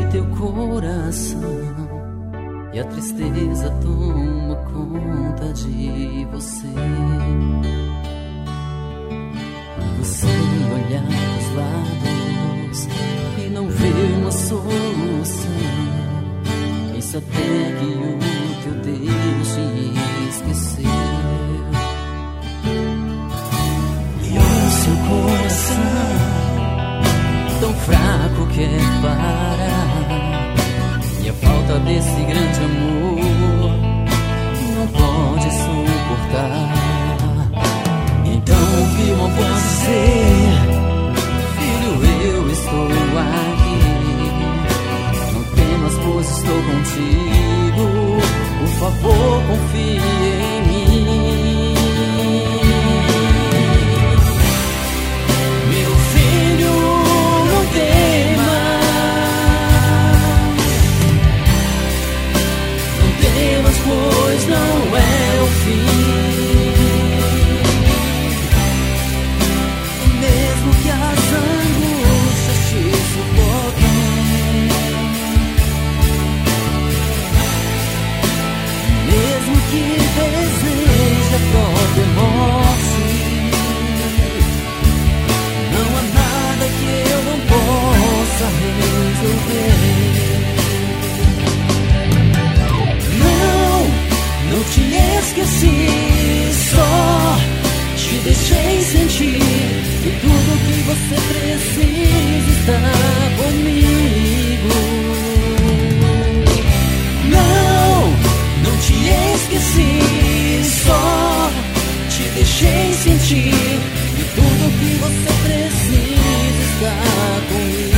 teu coração e a tristeza toma conta de você. E você olhar pros lados e não vê uma solução. Pensa até que o teu Deus te esqueceu. E o seu coração tão fraco quer parar, e a falta desse grande amor não pode suportar. Então o que eu posso dizer? Filho, eu estou aqui. Não temas, pois estou contigo. Por favor, confie em mim. Meu filho, não temas. Não temas, pois não é o fim. Mesmo que as angústias te sufoquem, mesmo que deseje a própria morte, não há nada que eu não possa resolver. Não te esqueci, só te deixei sentir que tudo que você precisa está comigo. Não te esqueci, só te deixei sentir que tudo que você precisa está comigo.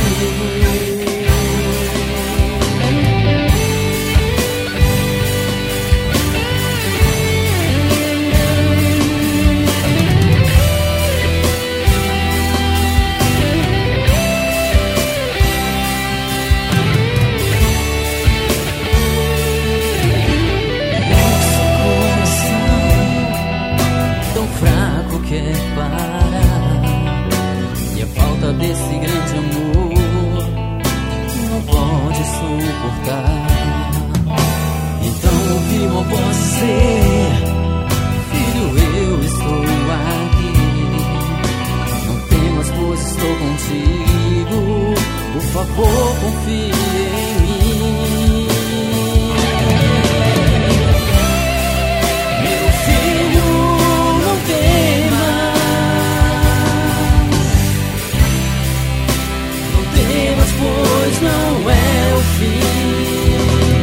Quer parar, e a falta desse grande amor não pode suportar. Então o que eu posso ser? Filho, eu estou aqui. Não temas, pois estou contigo. Por favor, confie em mim. Meu filho, não temas. Pois não é o fim.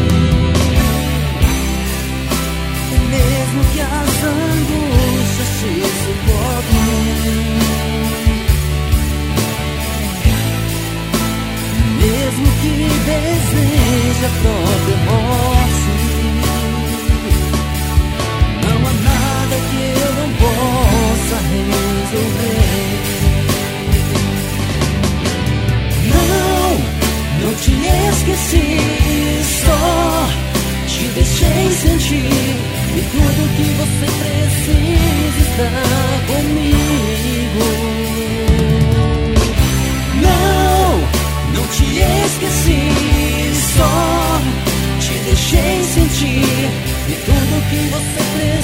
Mesmo que as angústias te sufoquem, mesmo que deseje a própria morte, não há nada que eu não possa resolver. Não te esqueci, só te deixei sentir que tudo que você precisa está comigo. Não te esqueci, só te deixei sentir que tudo que você precisa